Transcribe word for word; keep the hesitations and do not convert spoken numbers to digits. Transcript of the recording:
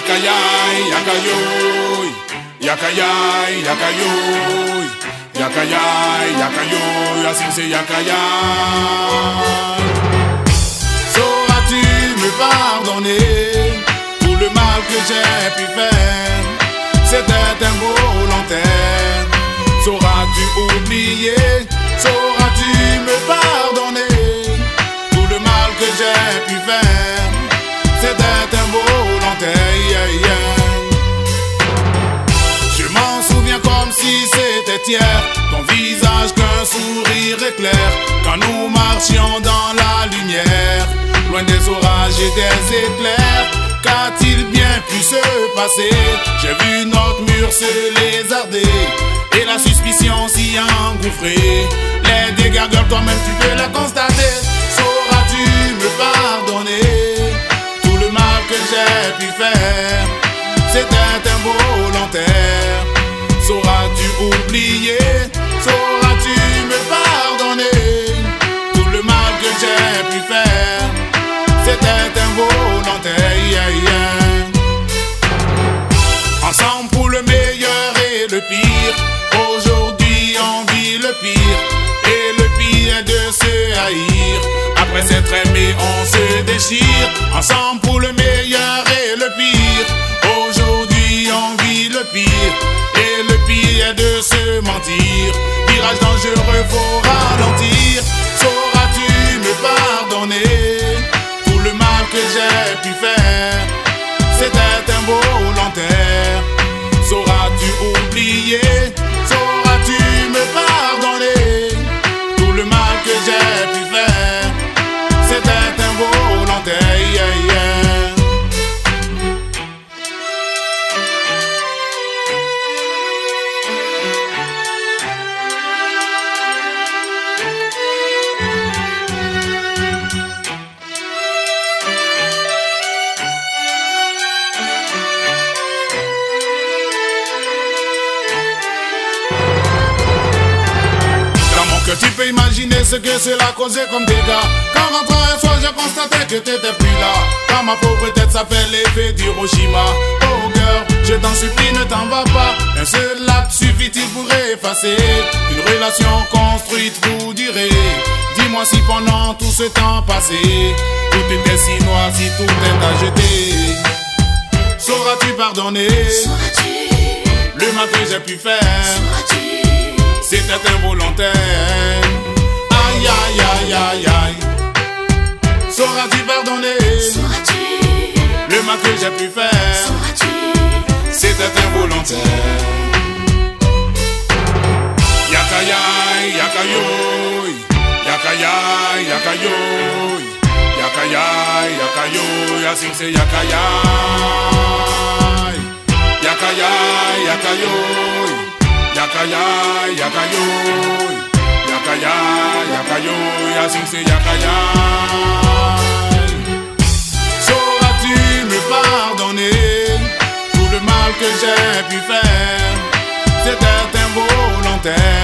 Yakayai, yakayoy, yakayai, yakayoy, yakayai, yakayoy, ainsi c'est yakayai. Sauras-tu me pardonner tout le mal que j'ai pu faire? C'était involontaire. Sauras-tu oublier? Sauras-tu me pardonner tout le mal que j'ai pu faire? C'était involontaire, yeah, yeah. Je m'en souviens comme si c'était hier, ton visage qu'un sourire éclair, quand nous marchions dans la lumière, loin des orages et des éclairs. Qu'a-t-il bien pu se passer? J'ai vu notre mur se lézarder et la suspicion s'y engouffrer. Les dégâts, girl, toi-même tu peux la constater. Sauras-tu me pardonner tout le mal que j'ai pu faire? C'était involontaire. Sauras-tu oublier? Sauras-tu me pardonner tout le mal que j'ai pu faire? C'était involontaire, yeah, yeah. Ensemble pour le meilleur et le pire. Aujourd'hui on vit le pire, et le pire est de se haïr. Après s'être aimé on se déchire. Ensemble pour le meilleur et le pire. Aujourd'hui on vit le pire, et le pire est de se mentir. Virage dangereux, faut ralentir. Sauras-tu me pardonner tout le mal que j'ai pu faire? C'était involontaire. Sauras-tu oublier? Sauras-tu me pardonner tout le mal que j'ai pu faire? C'était involontaire, yeah, yeah. Que tu peux imaginer ce que cela causait comme dégâts. Quand rentrant un soir j'ai constaté que t'étais plus là. Dans ma pauvre tête ça fait l'effet d'Hiroshima. Oh girl, je t'en supplie ne t'en vas pas. Un seul acte suffit-il pour effacer une relation construite pour durer? Dis-moi si pendant tout ce temps passé tout était si noir, si tout est à jeter. Sauras-tu pardonner? Sauras-tu le mal que j'ai pu faire? Sauras-tu C'était involontaire. Aïe aïe aïe aïe aïe. Sauras-tu pardonner? Sauras-tu le mal que j'ai pu faire? Sauras-tu C'était involontaire. Yakayai, yakayoy, yakayai, yakayoy, yakayai, yakayoy, ainsi c'est yakayai, yakayai, yakayoy. Yakayai, yakayoy, yakayai, yakayoy, ainsi c'est yakayai. Sauras-tu me pardonner tout le mal que j'ai pu faire? C'était involontaire.